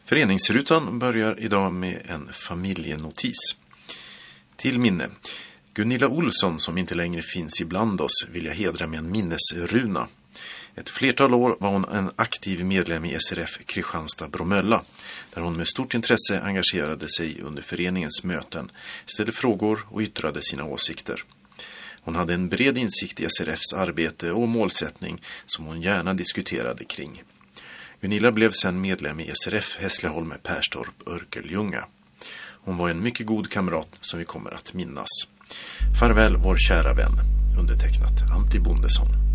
Föreningsrutan börjar idag med en familjenotis. Till minne. Gunilla Olsson, som inte längre finns ibland oss, vill jag hedra med en minnesruna. Ett flertal år var hon en aktiv medlem i SRF Kristianstad-Bromölla, där hon med stort intresse engagerade sig under föreningens möten, ställde frågor och yttrade sina åsikter. Hon hade en bred insikt i SRFs arbete och målsättning som hon gärna diskuterade kring. Gunilla blev sedan medlem i SRF Hässleholm Perstorp Örkelljunga. Hon var en mycket god kamrat som vi kommer att minnas. Farväl vår kära vän, undertecknat Antti Bondesson.